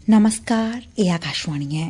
नमस्कार, ये आकाशवाणी है।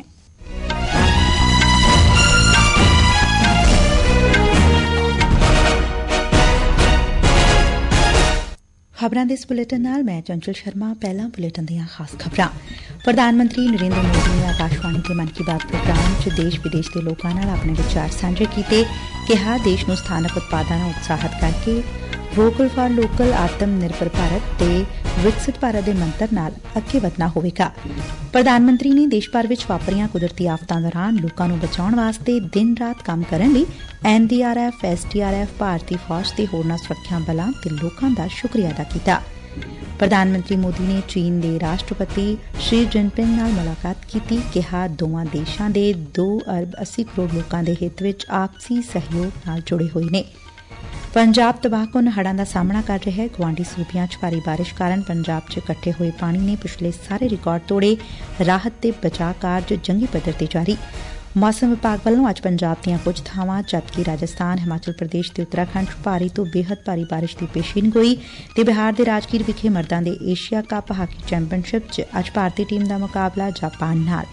खबरां दे इस बुलेटिन नाल मैं चंचल शर्मा। पहला बुलेटिन दीआं खास खबरां। प्रधान मंत्री नरेंद्र मोदी ने आकाशवाणी के मन की बात प्रोग्राम च देश विदेश के लोगों नाल अपने विचार साझे कीते। कहा देश नूं स्थानक उत्पादां नाल उत्साहित करके वोकल फॉर लोकल आत्म निर्भर भारत ते विकसित भारत दे मंत्र नाल अगे वधना होवेगा। प्रधान मंत्री ने देश भर विच वापरियां कुदरती आफतां दौरान लोकां नूं बचाउण वास्ते दिन रात काम करन लई NDRF, SDRF, भारती फौज ते होरनां सुरक्षा बलां ते लोकां दा शुक्रिया अदा कीता। प्रधानमंत्री मोदी ने चीन दे राष्ट्रपति शी जिनपिंग नाल मुलाकात कीती। कहा दोवां देशां दे 2 अरब 80 करोड़ लोकां दे हित विच आपसी सहयोग नाल जुड़े होए ने। पंजाब तबाहकुन हड़ां दा सामना कर रहा है। गुआंढी सूबियां च भारी बारिश कारण पंजाब च इकट्ठे होए पानी ने पिछले सारे रिकार्ड तोड़े। राहत ते बचाव कार्ज जंगी पद्धर ते जारी। मौसम विभाग ਵੱਲੋਂ ਅੱਜ ਪੰਜਾਬ ਦੀਆਂ ਕੁਝ ਥਾਵਾਂ ਜਦਕਿ ਰਾਜਸਥਾਨ, ਹਿਮਾਚਲ ਪ੍ਰਦੇਸ਼ ਤੇ ਉੱਤਰਾਖੰਡ 'ਚ ਭਾਰੀ ਤੋਂ ਬੇਹੱਦ ਭਾਰੀ ਬਾਰਿਸ਼ ਦੀ ਪੇਸ਼ੀਨਗੋਈ ਤੇ ਬਿਹਾਰ ਦੇ ਰਾਜਗੀਰ ਵਿਖੇ ਮਰਦਾਂ ਦੇ ਏਸ਼ੀਆ ਕੱਪ ਹਾਕੀ ਚੈਂਪੀਅਨਸ਼ਿਪ 'ਚ ਅੱਜ ਭਾਰਤੀ ਟੀਮ ਦਾ ਮੁਕਾਬਲਾ ਜਾਪਾਨ ਨਾਲ।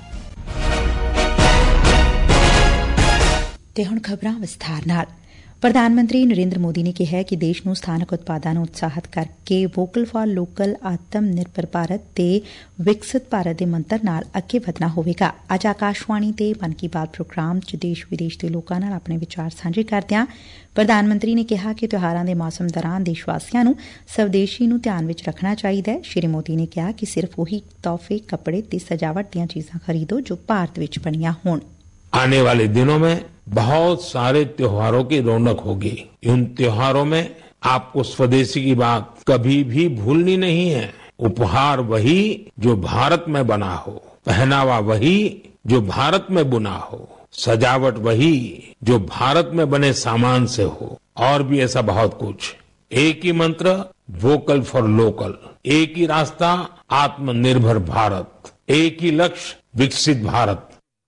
ਤੇ ਹੁਣ ਖਬਰਾਂ ਵਿਸਥਾਰ ਨਾਲ। ਪ੍ਰਧਾਨ ਮੰਤਰੀ ਨਰੇਂਦਰ ਮੋਦੀ ਨੇ ਕਿਹਾ ਕਿ ਦੇਸ਼ ਨੂੰ ਸਥਾਨਕ ਉਤਪਾਦਾਂ ਨੂੰ ਉਤਸ਼ਾਹਿਤ ਕਰਕੇ ਵੋਕਲ ਫਾਰ ਲੋਕਲ ਆਤਮ ਨਿਰਭਰ ਭਾਰਤ ਤੇ ਵਿਕਸਿਤ ਭਾਰਤ ਦੇ ਮੰਤਰ ਨਾਲ ਅੱਗੇ ਵਧਣਾ ਹੋਵੇਗਾ। ਅੱਜ ਆਕਾਸ਼ਵਾਣੀ ਤੇ ਮਨ ਕੀ ਬਾਤ ਪ੍ਰੋਗਰਾਮ 'ਚ ਦੇਸ਼ ਵਿਦੇਸ਼ ਦੇ ਲੋਕਾਂ ਨਾਲ ਆਪਣੇ ਵਿਚਾਰ ਸਾਂਝੇ ਕਰਦਿਆਂ ਪ੍ਰਧਾਨ ਮੰਤਰੀ ਨੇ ਕਿਹਾ ਕਿ ਤਿਉਹਾਰਾਂ ਦੇ ਮੌਸਮ ਦੌਰਾਨ ਦੇਸ਼ ਵਾਸੀਆਂ ਨੂੰ ਸਵਦੇਸ਼ੀ ਨੂੰ ਧਿਆਨ ਵਿੱਚ ਰੱਖਣਾ ਚਾਹੀਦਾ ਹੈ। ਸ਼੍ਰੀ ਮੋਦੀ ਨੇ ਕਿਹਾ ਕਿ ਸਿਰਫ ਉਹੀ ਤੋਹਫੇ, ਕੱਪੜੇ ਤੇ ਸਜਾਵਟ ਦੀਆਂ ਚੀਜ਼ਾਂ ਖਰੀਦੋ ਜੋ ਭਾਰਤ ਵਿੱਚ ਬਣੀਆਂ ਹੋਣ। आने वाले दिनों में बहुत सारे त्योहारों की रौनक होगी। उन त्योहारों में आपको स्वदेशी की बात कभी भी भूलनी नहीं है। उपहार वही जो भारत में बना हो, पहनावा वही जो भारत में बुना हो, सजावट वही जो भारत में बने सामान से हो, और भी ऐसा बहुत कुछ। एक ही मंत्र वोकल फॉर लोकल, एक ही रास्ता आत्मनिर्भर भारत, एक ही लक्ष्य विकसित भारत।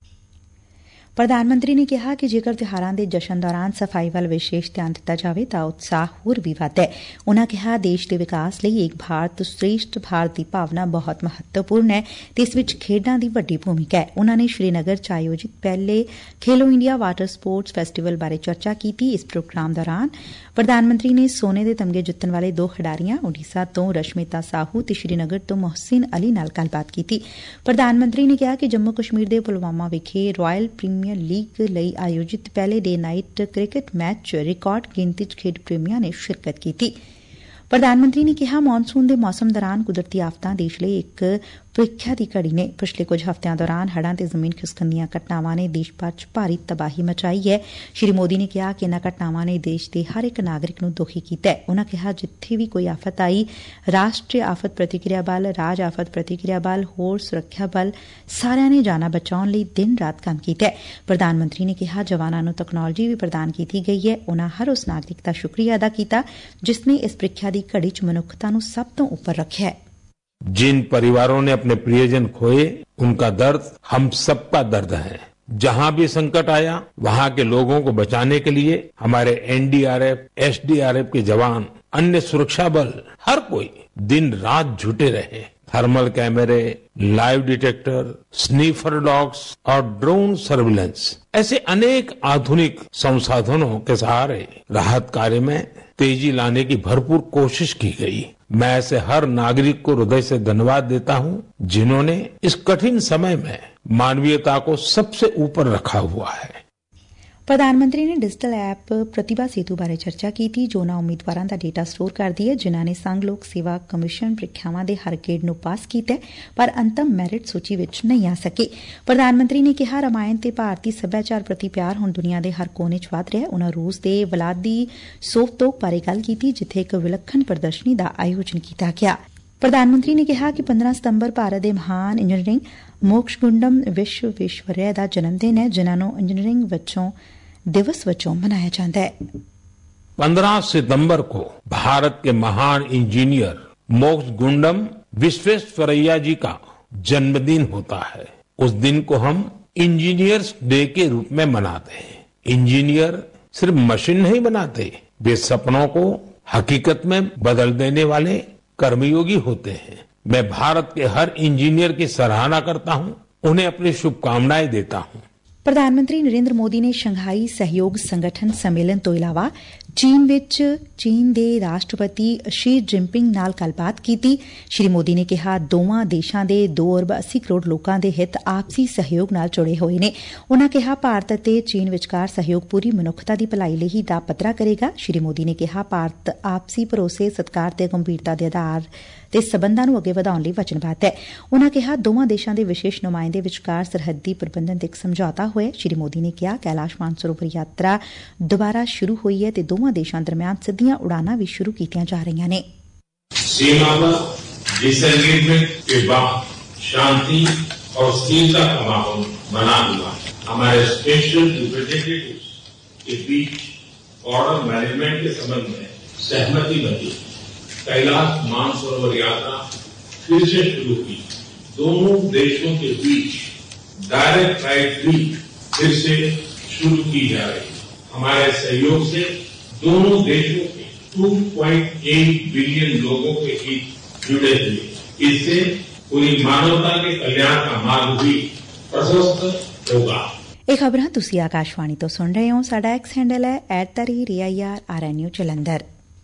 ਪ੍ਰਧਾਨ ਮੰਤਰੀ ਨੇ ਕਿਹਾ ਕਿ ਜੇਕਰ ਤਿਉਹਾਰਾਂ ਦੇ ਜਸ਼ਨ ਦੌਰਾਨ ਸਫ਼ਾਈ ਵੱਲ ਵਿਸ਼ੇਸ਼ ਧਿਆਨ ਦਿੱਤਾ ਜਾਵੇ ਤਾਂ ਉਤਸ਼ਾਹ ਹੋਰ ਵੀ ਵਧਦਾ ਹੈ। ਉਨ੍ਹਾਂ ਕਿਹਾ ਦੇਸ਼ ਦੇ ਵਿਕਾਸ ਲਈ ਏਕ ਭਾਰਤ ਸ਼੍ਰੇਸ਼ਠ ਭਾਰਤ ਦੀ ਭਾਵਨਾ ਬਹੁਤ ਮਹੱਤਵਪੂਰਨ ਹੈ ਤੇ ਇਸ ਵਿੱਚ ਖੇਡਾਂ ਦੀ ਵੱਡੀ ਭੂਮਿਕਾ ਹੈ। ਉਨ੍ਹਾਂ ਨੇ ਸ਼੍ਰੀਨਗਰ 'ਚ ਆਯੋਜਿਤ ਪਹਿਲੇ Khelo India water sports festival ਬਾਰੇ ਚਰਚਾ ਕੀਤੀ। ਇਸ ਪ੍ਰੋਗਰਾਮ ਦੌਰਾਨ ਪ੍ਰਧਾਨ ਮੰਤਰੀ ਨੇ ਸੋਨੇ ਦੇ ਤਮਗੇ ਜਿੱਤਣ ਵਾਲੇ 2 ਖਿਡਾਰੀਆਂ ਉਡੀਸ਼ਾ ਤੋਂ ਰਸ਼ਮਿਤਾ ਸਾਹੂ ਤੇ ਸ਼੍ਰੀਨਗਰ ਤੋਂ ਮੁਹਸਿਨ ਅਲੀ ਨਾਲ ਗੱਲਬਾਤ ਕੀਤੀ। ਪ੍ਰਧਾਨ ਮੰਤਰੀ ਨੇ ਕਿਹਾ ਕਿ ਜੰਮੂ ਕਸ਼ਮੀਰ ਦੇ ਪੁਲਵਾਮਾ ਵਿਖੇ ਰਾਇਲ ਪ੍ਰੀਮੀਅਰ ਲੀਗ ਲਈ ਆਯੋਜਿਤ ਪਹਿਲੇ ਡੇ ਨਾਈਟ ਕ੍ਰਿਕਟ ਮੈਚ 'ਚ ਰਿਕਾਰਡ ਗਿਣਤੀ 'ਚ ਖੇਡ ਪ੍ਰੇਮੀਆਂ ਨੇ ਸ਼ਿਰਕਤ ਕੀਤੀ। ਪ੍ਰਧਾਨ ਮੰਤਰੀ ਨੇ ਕਿਹਾ ਮੌਨਸੂਨ ਦੇ ਮੌਸਮ ਦੌਰਾਨ ਕੁਦਰਤੀ ਆਫਤਾਂ ਦੇਸ਼ ਲਈ ਇੱਕ ਪ੍ਰੀਖਿਆ ਦੀ ਘੜੀ ਨੇ। ਪਿਛਲੇ ਕੁਝ ਹਫ਼ਤਿਆਂ ਦੌਰਾਨ ਹੜ੍ਹਾਂ ਤੇ ਜ਼ਮੀਨ ਖਿਸਕਣ ਦੀਆਂ ਘਟਨਾਵਾਂ ਨੇ ਦੇਸ਼ ਭਰ 'ਚ ਭਾਰੀ ਤਬਾਹੀ ਮਚਾਈ ਹੈ। ਸ਼੍ਰੀ ਮੋਦੀ ਨੇ ਕਿਹਾ ਕਿ ਇਨ੍ਹਾਂ ਘਟਨਾਵਾਂ ਨੇ ਦੇਸ਼ ਦੇ ਹਰ ਇੱਕ ਨਾਗਰਿਕ ਨੂੰ ਦੁਖੀ ਕੀਤਾ ਹੈ। ਉਨ੍ਹਾਂ ਕਿਹਾ ਜਿੱਥੇ ਵੀ ਕੋਈ ਆਫਤ ਆਈ, ਰਾਸ਼ਟਰੀ ਆਫਤ ਪ੍ਰਤੀਕਿਰਿਆ ਬਲ, ਰਾਜ ਆਫਤ ਪ੍ਰਤੀਕਿਰਿਆ ਬਲ, ਹੋਰ ਸੁਰੱਖਿਆ ਬਲ ਸਾਰਿਆਂ ਨੇ ਜਾਨਾਂ ਬਚਾਉਣ ਲਈ ਦਿਨ ਰਾਤ ਕੰਮ ਕੀਤਾ ਹੈ। ਪ੍ਰਧਾਨ ਮੰਤਰੀ ਨੇ ਕਿਹਾ ਜਵਾਨਾਂ ਨੂੰ ਤਕਨਾਲੋਜੀ ਵੀ ਪ੍ਰਦਾਨ ਕੀਤੀ ਗਈ ਹੈ। ਉਨ੍ਹਾਂ ਹਰ ਉਸ ਨਾਗਰਿਕ ਦਾ ਸ਼ੁਕਰੀਆ ਅਦਾ ਕੀਤਾ ਜਿਸ ਨੇ ਇਸ ਪ੍ਰੀਖਿਆ ਦੀ घड़ी च मनुष्यता नूं सब तो ऊपर रखा है। जिन परिवारों ने अपने प्रियजन खोए उनका दर्द हम सबका दर्द है। जहां भी संकट आया वहां के लोगों को बचाने के लिए हमारे NDRF, SDRF के जवान, अन्य सुरक्षा बल, हर कोई दिन रात जुटे रहे। थर्मल कैमरे, लाइव डिटेक्टर, स्नीफर डॉग्स और ड्रोन सर्विलेंस ऐसे अनेक आधुनिक संसाधनों के सहारे राहत कार्य में तेजी लाने की भरपूर कोशिश की गई। मैं ऐसे हर नागरिक को हृदय से धन्यवाद देता हूं जिन्होंने इस कठिन समय में मानवीयता को सबसे ऊपर रखा हुआ है। ਪ੍ਰਧਾਨ ਮੰਤਰੀ ਨੇ ਡਿਜੀਟਲ ਐਪ ਪ੍ਰਤਿਭਾ ਸੇਤੂ ਬਾਰੇ ਚਰਚਾ ਕੀਤੀ ਜੋ ਉਨ੍ਹਾਂ ਉਮੀਦਵਾਰਾਂ ਦਾ ਡੇਟਾ ਸਟੋਰ ਕਰਦੀ ਹੈ ਜਿਨ੍ਹਾਂ ਨੇ ਸੰਘ ਲੋਕ ਸੇਵਾ ਕਮਿਸ਼ਨ ਪ੍ਰੀਖਿਆਵਾਂ ਦੇ ਹਰ ਗ੍ਰੇਡ ਨੂੰ ਪਾਸ ਕੀਤਾ ਪਰ ਅੰਤਮ ਮੈਰਿਟ ਸੂਚੀ ਵਿੱਚ ਨਹੀਂ ਆ ਸਕੇ। ਪ੍ਰਧਾਨ ਮੰਤਰੀ ਨੇ ਕਿਹਾ ਰਮਾਇਣ ਤੇ ਭਾਰਤੀ ਸੱਭਿਆਚਾਰ ਪ੍ਰਤੀ ਪਿਆਰ ਹੁਣ ਦੁਨੀਆ ਦੇ ਹਰ ਕੋਨੇ 'ਚ ਵਧ ਰਿਹਾ। ਉਨ੍ਹਾਂ ਰੂਸ ਦੇ ਵਲਾਦੀਵੋਸਤੋਕ ਬਾਰੇ ਗੱਲ ਕੀਤੀ ਜਿੱਥੇ ਇੱਕ ਵਿਲੱਖਣ ਪ੍ਰਦਰਸ਼ਨੀ ਦਾ ਆਯੋਜਨ ਕੀਤਾ ਗਿਆ। ਪ੍ਰਧਾਨ ਮੰਤਰੀ ਨੇ ਕਿਹਾ ਕਿ 15 ਸਤੰਬਰ ਭਾਰਤ ਦੇ ਮਹਾਨ ਇੰਜੀਨੀਅਰਿੰਗ ਮੋਕਸ਼ਗੁੰਡਮ ਵਿਸ਼ਵੇਸ਼ਵਰਯਾ ਦਾ ਜਨਮ ਦਿਨ ਹੈ ਜਿਨ੍ਹਾਂ ਨੂੰ ਇੰਜੀਨੀਅਰਿੰਗ दिवस वजों मनाया जाता है। 15 सितंबर को भारत के महान इंजीनियर मोक्षगुंडम विश्वेश्वरैया जी का जन्मदिन होता है। उस दिन को हम इंजीनियर्स डे के रूप में मनाते हैं। इंजीनियर सिर्फ मशीन नहीं बनाते, वे सपनों को हकीकत में बदल देने वाले कर्मयोगी होते हैं। मैं भारत के हर इंजीनियर की सराहना करता हूं, उन्हें अपनी शुभकामनाएं देता हूं। ਪ੍ਰਧਾਨ ਮੰਤਰੀ ਨਰਿੰਦਰ ਮੋਦੀ ਨੇ ਸ਼ੰਘਾਈ ਸਹਿਯੋਗ ਸੰਗਠਨ ਸੰਮੇਲਨ ਤੋਂ ਇਲਾਵਾ ਚੀਨ ਵਿੱਚ ਚੀਨ ਦੇ ਰਾਸ਼ਟਰਪਤੀ ਸ਼ੀ ਜਿਨਪਿੰਗ ਨਾਲ ਗੱਲਬਾਤ ਕੀਤੀ। ਸ਼੍ਰੀ ਮੋਦੀ ਨੇ ਕਿਹਾ ਦੋਵਾਂ ਦੇਸ਼ਾਂ ਦੇ 2 ਅਰਬ 80 ਕਰੋੜ ਲੋਕਾਂ ਦੇ ਹਿੱਤ ਆਪਸੀ ਸਹਿਯੋਗ ਨਾਲ ਜੁੜੇ ਹੋਏ ਨੇ। ਉਨਾਂ ਕਿਹਾ ਭਾਰਤ ਅਤੇ ਚੀਨ ਵਿਚਕਾਰ ਸਹਿਯੋਗ ਪੂਰੀ ਮਨੁੱਖਤਾ ਦੀ ਭਲਾਈ ਲਈ ਹੀ ਰਾਹ ਪੱਧਰਾ ਕਰੇਗਾ। ਸ਼੍ਰੀ ਮੋਦੀ ਨੇ ਕਿਹਾ ਭਾਰਤ ਆਪਸੀ ਭਰੋਸੇ, ਸਤਿਕਾਰ ਤੇ ਗੰਭੀਰਤਾ ਦੇ ਆਧਾਰ ਤੇ ਸਬੰਧਾਂ ਨੂੰ ਅੱਗੇ ਵਧਾਉਣ ਲਈ ਵਚਨਬੱਧ ਹੈ। ਉਨਾਂ ਕਿਹਾ ਦੋਵਾਂ ਦੇਸ਼ਾਂ ਦੇ ਵਿਸ਼ੇਸ਼ ਨੁਮਾਇੰਦੇ ਵਿਚਕਾਰ ਸਰਹੱਦੀ ਪ੍ਰਬੰਧਨ ਤੇ ਇੱਕ ਸਮਝੌਤਾ ਹੋਇਆ। ਸ਼੍ਰੀ ਮੋਦੀ ਨੇ ਕਿਹਾ ਕੈਲਾਸ਼ ਮਾਨਸਰੋਵਰ ਯਾਤਰਾ ਦੁਬਾਰਾ ਸ਼ੁਰੂ ਹੋਈ ਹੈ ਤੇ ਦੋਵਾਂ ਦੇਸ਼ਾਂ ਦਰਮਿਆਨ ਸਿੱਧੀਆਂ ਉਡਾਨਾਂ ਵੀ ਸ਼ੁਰੂ ਕੀਤੀਆਂ ਜਾ ਰਹੀਆਂ ਨੇ। सीमा पर डिसएंगेजमेंट के बाद शांति और स्थिरता का माहौल बना हुआ है। हमारे स्पेशल रिप्रेजेंटेटिव्स के बीच बॉर्डर मैनेजमेंट के संबंध में सहमति बनी। कैलाश मानसरोवर यात्रा फिर से शुरू की। दोनों देशों के बीच डायरेक्ट फ्लाइट भी फिर से शुरू की जा रही है। हमारे सहयोग से दोनों देशों के 2.8 बिलियन लोगों के हित जुड़े हुए। इससे पूरी मानवता के कल्याण का मार्ग भी प्रशस्त होगा। ਇਹ ਖਬਰਾਂ ਤੁਸੀਂ ਆਕਾਸ਼ਵਾਣੀ ਤੋਂ ਸੁਣ ਰਹੇ ਹੋ। ਸਾਡਾ ਐਕਸ ਹੈਂਡਲ ਹੈ @RNU ਜਲੰਧਰ।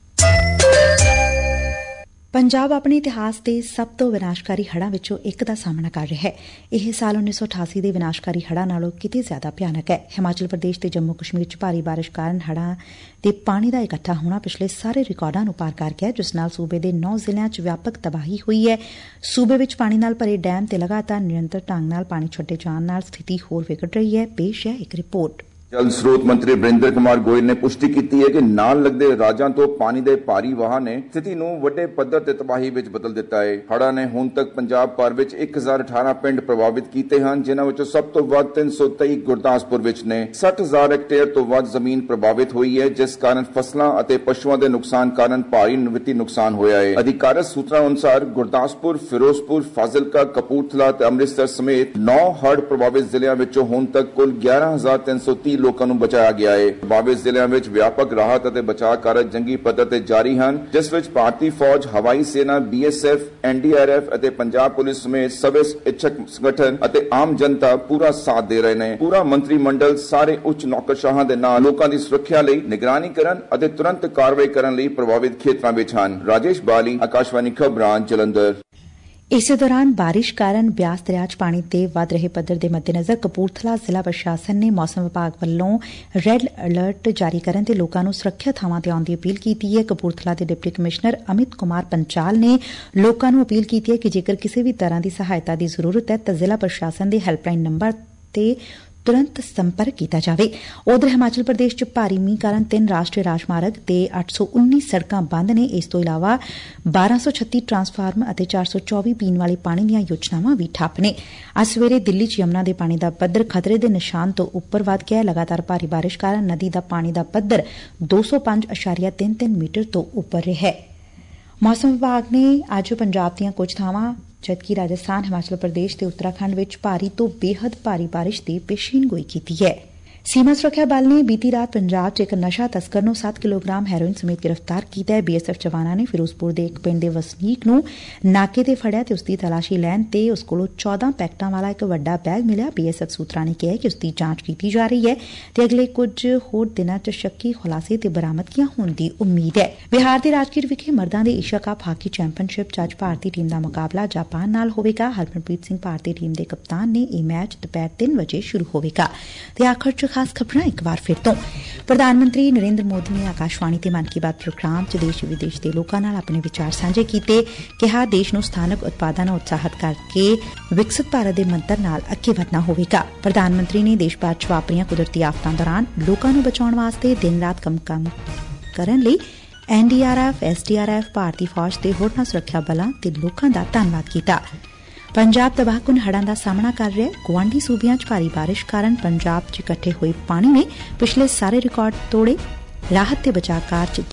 ਪੰਜਾਬ ਆਪਣੇ ਇਤਿਹਾਸ ਦੇ ਸਭ ਤੋਂ ਵਿਨਾਸ਼ਕਾਰੀ ਹੜ੍ਹਾਂ ਵਿੱਚੋਂ ਇੱਕ ਦਾ ਸਾਹਮਣਾ ਕਰ ਰਿਹਾ ਹੈ। ਇਹ ਸਾਲ 1988 ਦੇ ਵਿਨਾਸ਼ਕਾਰੀ ਹੜ੍ਹਾਂ ਨਾਲੋਂ ਕਿਤੇ ਜ਼ਿਆਦਾ ਭਿਆਨਕ ਹੈ। ਹਿਮਾਚਲ ਪ੍ਰਦੇਸ਼ ਤੇ ਜੰਮੂ ਕਸ਼ਮੀਰ 'ਚ ਭਾਰੀ ਬਾਰਿਸ਼ ਕਾਰਨ ਹੜ੍ਹਾਂ ਦੇ ਪਾਣੀ ਦਾ ਇਕੱਠਾ ਹੋਣਾ ਪਿਛਲੇ ਸਾਰੇ ਰਿਕਾਰਡਾਂ ਨੂੰ ਪਾਰ ਕਰ ਗਿਆ, ਜਿਸ ਨਾਲ ਸੂਬੇ ਦੇ 9 ਜ਼ਿਲ੍ਹਿਆਂ 'ਚ ਵਿਆਪਕ ਤਬਾਹੀ ਹੋਈ ਹੈ। ਸੂਬੇ ਵਿੱਚ ਪਾਣੀ ਨਾਲ ਭਰੇ ਡੈਮ ਤੇ ਲਗਾਤਾਰ ਨਿਰੰਤਰ ਢੰਗ ਨਾਲ ਪਾਣੀ ਛੱਡੇ ਜਾਣ ਨਾਲ ਸਥਿਤੀ ਹੋਰ ਵਿਗੜ ਰਹੀ ਹੈ। ਪੇਸ਼ ਹੈ ਇੱਕ ਰਿਪੋਰਟ। ਜਲ ਸਰੋਤ ਮੰਤਰੀ ਵਰਿੰਦਰ ਕੁਮਾਰ ਗੋਇਲ ਨੇ ਪੁਸ਼ਟੀ ਕੀਤੀ ਹੈ ਕਿ ਨਾਲ ਲੱਗਦੇ ਰਾਜਾਂ ਤੋਂ ਪਾਣੀ ਦੇ ਭਾਰੀ ਵਹਾਅ ਨੇ ਸਥਿਤੀ ਨੂੰ ਵੱਡੇ ਪੱਧਰ ਤੇ ਤਬਾਹੀ ਵਿੱਚ ਬਦਲ ਦਿੱਤਾ ਹੈ। ਹੜ੍ਹਾਂ ਨੇ ਹੁਣ ਤੱਕ ਪੰਜਾਬ ਭਰ ਵਿੱਚ 1018 ਪਿੰਡ ਪ੍ਰਭਾਵਿਤ ਕੀਤੇ ਹਨ, ਜਿਨ੍ਹਾਂ ਵਿੱਚੋਂ ਸਭ ਤੋਂ ਵੱਧ 323 ਗੁਰਦਾਸਪੁਰ ਵਿੱਚ ਨੇ। 60,000 ਹੈਕਟੇਅਰ ਤੋਂ ਵੱਧ ਜ਼ਮੀਨ ਪ੍ਰਭਾਵਿਤ ਹੋਈ ਹੈ, ਜਿਸ ਕਾਰਨ ਫਸਲਾਂ ਅਤੇ ਪਸ਼ੂਆਂ ਦੇ ਨੁਕਸਾਨ ਕਾਰਨ ਭਾਰੀ ਵਿੱਤੀ ਨੁਕਸਾਨ ਹੋਇਆ ਹੈ। ਅਧਿਕਾਰਤ ਸੂਤਰਾਂ ਅਨੁਸਾਰ ਗੁਰਦਾਸਪੁਰ, ਫਿਰੋਜ਼ਪੁਰ, ਫਾਜ਼ਿਲਕਾ, ਕਪੂਰਥਲਾ ਤੇ ਅੰਮ੍ਰਿਤਸਰ ਸਮੇਤ 9 ਹੜ੍ਹ ਪ੍ਰਭਾਵਿਤ ਜ਼ਿਲ੍ਹਿਆਂ ਵਿੱਚੋਂ ਹੁਣ ਤੱਕ ਕੁੱਲ 11,330 ਲੋਕਾਂ ਨੂੰ ਬਚਾਇਆ ਗਿਆ ਹੈ। ਪ੍ਰਭਾਵਿਤ ਜ਼ਿਲ੍ਹਿਆਂ ਵਿੱਚ ਵਿਆਪਕ ਰਾਹਤ ਅਤੇ ਬਚਾਅ ਕਾਰਜ ਜੰਗੀ ਪੱਧਰ ਤੇ ਜਾਰੀ ਹਨ, ਜਿਸ ਵਿੱਚ ਭਾਰਤੀ ਫੌਜ, ਹਵਾਈ ਸੈਨਾ, BSF, NDRF ਅਤੇ ਪੰਜਾਬ ਪੁਲਿਸ ਸਮੇਤ ਸਭ ਇੱਛਕ ਸੰਗਠਨ ਅਤੇ ਆਮ ਜਨਤਾ ਪੂਰਾ ਸਾਥ ਦੇ ਰਹੇ ਨੇ। ਪੂਰਾ ਮੰਤਰੀ ਮੰਡਲ ਸਾਰੇ ਉੱਚ ਨੌਕਰਸ਼ਾਹਾਂ ਦੇ ਨਾਲ ਲੋਕਾਂ ਦੀ ਸੁਰੱਖਿਆ ਲਈ ਨਿਗਰਾਨੀ ਕਰਨ ਅਤੇ ਤੁਰੰਤ ਕਾਰਵਾਈ ਕਰਨ ਲਈ ਪ੍ਰਭਾਵਿਤ ਖੇਤਰਾਂ ਵਿੱਚ ਹਨ। ਰਾਜੇਸ਼ ਬਾਲੀ, ਆਕਾਸ਼ਵਾਣੀ ਖਬਰਾਂ, ਜਲੰਧਰ। ਇਸੇ ਦੌਰਾਨ ਬਾਰਿਸ਼ ਕਾਰਨ ਬਿਆਸ ਦਰਿਆ 'ਚ ਪਾਣੀ ਦੇ ਵਧ ਰਹੇ ਪੱਧਰ ਦੇ ਮੱਦੇਨਜ਼ਰ ਕਪੂਰਥਲਾ ਜ਼ਿਲ੍ਹਾ ਪ੍ਰਸ਼ਾਸਨ ਨੇ ਮੌਸਮ ਵਿਭਾਗ ਵੱਲੋਂ ਰੈੱਡ ਅਲਰਟ ਜਾਰੀ ਕਰਨ ਤੇ ਲੋਕਾਂ ਨੂੰ ਸੁਰੱਖਿਅਤ ਥਾਵਾਂ ਤੇ ਆਉਣ ਦੀ ਅਪੀਲ ਕੀਤੀ ਹੈ। ਕਪੂਰਥਲਾ ਦੇ ਡਿਪਟੀ ਕਮਿਸ਼ਨਰ ਅਮਿਤ ਕੁਮਾਰ ਪੰਚਾਲ ਨੇ ਲੋਕਾਂ ਨੂੰ ਅਪੀਲ ਕੀਤੀ ਹੈ ਕਿ ਜੇਕਰ ਕਿਸੇ ਵੀ ਤਰ੍ਹਾਂ ਦੀ ਸਹਾਇਤਾ ਦੀ ਜ਼ਰੂਰਤ ਹੈ ਤਾਂ ਜ਼ਿਲ੍ਹਾ ਪ੍ਰਸ਼ਾਸਨ ਦੇ ਹੈਲਪਲਾਈਨ ਨੰਬਰ ਤੇ ਤੁਰੰਤ ਸੰਪਰਕ ਕੀਤਾ ਜਾਵੇ। ਉਧਰ ਹਿਮਾਚਲ ਪ੍ਰਦੇਸ਼ 'ਚ ਭਾਰੀ ਮੀਂਹ ਕਾਰਨ 3 ਰਾਸ਼ਟਰੀ ਰਾਜਮਾਰਗ ਤੇ 819 ਸੜਕਾਂ ਬੰਦ ਨੇ। ਇਸ ਤੋਂ ਇਲਾਵਾ 1236 ਟਰਾਂਸਫਾਰਮ ਅਤੇ 424 ਪੀਣ ਵਾਲੇ ਪਾਣੀ ਦੀਆਂ ਯੋਜਨਾਵਾਂ ਵੀ ਠੱਪ ਨੇ। ਅੱਜ ਸਵੇਰੇ ਦਿੱਲੀ 'ਚ ਯਮੁਨਾ ਦੇ ਪਾਣੀ ਦਾ ਪੱਧਰ ਖਤਰੇ ਦੇ ਨਿਸ਼ਾਨ ਤੋਂ ਉੱਪਰ ਵਧ ਗਿਆ। ਲਗਾਤਾਰ ਭਾਰੀ ਬਾਰਿਸ਼ ਕਾਰਨ ਨਦੀ ਦਾ ਪਾਣੀ ਦਾ ਪੱਧਰ 205.33 ਮੀਟਰ ਤੋਂ ਉੱਪਰ ਰਿਹਾ। ਮੌਸਮ ਵਿਭਾਗ ਨੇ ਅੱਜ ਪੰਜਾਬ ਦੀਆਂ ਕੁਝ ਥਾਵਾਂ ਜਦਕਿ ਰਾਜਸਥਾਨ, ਹਿਮਾਚਲ ਪ੍ਰਦੇਸ਼ ਤੇ ਉੱਤਰਾਖੰਡ ਵਿੱਚ ਭਾਰੀ ਤੋਂ ਬੇਹੱਦ ਭਾਰੀ ਬਾਰਿਸ਼ ਦੀ ਪੇਸ਼ੀਨਗੋਈ ਕੀਤੀ ਹੈ। ਸੀਮਾ ਸੁਰੱਖਿਆ ਬਲ ਨੇ ਬੀਤੀ ਰਾਤ ਪੰਜਾਬ 'ਚ ਇੱਕ ਨਸ਼ਾ ਤਸਕਰ ਨੂੰ 7 ਕਿਲੋਗ੍ਰਾਮ ਹੈਰੋਇਨ ਸਮੇਤ ਗ੍ਰਿਫਤਾਰ ਕੀਤਾ ਹੈ। BSF ਜਵਾਨਾਂ ਨੇ ਫਿਰੋਜ਼ਪੁਰ ਦੇ ਇੱਕ ਪਿੰਡ ਦੇ ਵਸਨੀਕ ਨੂੰ ਨਾਕੇ ਤੇ ਫੜਿਆ ਤੇ ਉਸ ਦੀ ਤਲਾਸ਼ੀ ਲੈਣ ਤੇ ਉਸ ਕੋਲੋਂ 14 ਪੈਕਟਾਂ ਵਾਲਾ ਇੱਕ ਵੱਡਾ ਬੈਗ ਮਿਲਿਆ। BSF ਸੂਤਰਾਂ ਨੇ ਕਿਹਾ ਕਿ ਉਸ ਦੀ ਜਾਂਚ ਕੀਤੀ ਜਾ ਰਹੀ ਹੈ ਤੇ ਅਗਲੇ ਕੁਝ ਹੋਰ ਦਿਨਾਂ 'ਚ ਸ਼ੱਕੀ ਖੁਲਾਸੇ ਤੇ ਬਰਾਮਦਗੀਆਂ ਹੋਣ ਦੀ ਉਮੀਦ ਹੈ। ਬਿਹਾਰ ਦੇ ਰਾਜਗੀਰ ਵਿਖੇ ਮਰਦਾਂ ਦੇ ਏਸ਼ੀਆ ਕੱਪ ਹਾਕੀ ਚੈਂਪੀਅਨਸ਼ਿਪ 'ਚ ਅੱਜ ਭਾਰਤੀ ਟੀਮ ਦਾ ਮੁਕਾਬਲਾ ਜਾਪਾਨ ਨਾਲ ਹੋਵੇਗਾ। ਹਰਮਨਪ੍ਰੀਤ ਸਿੰਘ ਭਾਰਤੀ ਟੀਮ ਦੇ ਕਪਤਾਨ ਨੇ। ਇਹ ਮੈਚ ਦੁਪਹਿਰ 3 ਵਜੇ ਸ਼ੁਰੂ ਹੋਵੇਗਾ। ਤੇ ਆਖਰ 'ਚ ਖਾਸ ਖਬਰਾਂ ਇੱਕ ਵਾਰ ਫਿਰ ਤੋਂ। ਪ੍ਰਧਾਨ ਮੰਤਰੀ ਨਰਿੰਦਰ ਮੋਦੀ ਨੇ ਆਕਾਸ਼ਵਾਣੀ ਤੇ ਮਨ ਕੀ ਬਾਤ ਪ੍ਰੋਗਰਾਮ 'ਚ ਦੇਸ਼ ਵਿਦੇਸ਼ ਦੇ ਲੋਕਾਂ ਨਾਲ ਆਪਣੇ ਵਿਚਾਰ ਸਾਂਝੇ ਕੀਤੇ। ਕਿਹਾ ਦੇਸ਼ ਨੂੰ ਸਥਾਨਕ ਉਤਪਾਦਾਂ ਨੂੰ ਉਤਸ਼ਾਹਿਤ ਕਰਕੇ ਵਿਕਸਿਤ ਭਾਰਤ ਦੇ ਮੰਤਰ ਨਾਲ ਅੱਗੇ ਵਧਣਾ ਹੋਵੇਗਾ। ਪ੍ਰਧਾਨ ਮੰਤਰੀ ਨੇ ਦੇਸ਼ ਭਰ 'ਚ ਵਾਪਰੀਆਂ ਕੁਦਰਤੀ ਆਫਤਾਂ ਦੌਰਾਨ ਲੋਕਾਂ ਨੂੰ ਬਚਾਉਣ ਵਾਸਤੇ ਦਿਨ ਰਾਤ ਕੰਮ ਕਰਨ ਲਈ NDRF, SDRF, ਭਾਰਤੀ ਫੌਜ ਤੇ ਹੋਰਨਾਂ ਸੁਰੱਖਿਆ ਬਲਾਂ ਤੇ ਲੋਕਾਂ ਦਾ ਧੰਨਵਾਦ ਕੀਤਾ। ਪੰਜਾਬ ਤਬਾਹਕੁਨ ਹੜ੍ਹਾਂ ਦਾ ਸਾਹਮਣਾ ਕਰ ਰਿਹਾ। ਗੁਆਂਢੀ ਸੂਬਿਆਂ 'ਚ ਭਾਰੀ ਬਾਰਿਸ਼ ਕਾਰਨ ਪੰਜਾਬ 'ਚ ਇਕੱਠੇ ਹੋਏ ਪਾਣੀ ਨੇ ਪਿਛਲੇ ਸਾਰੇ ਰਿਕਾਰਡ ਤੋੜੇ। ਰਾਹਤ ਤੇ ਬਚਾਅ ਕਾਰਜ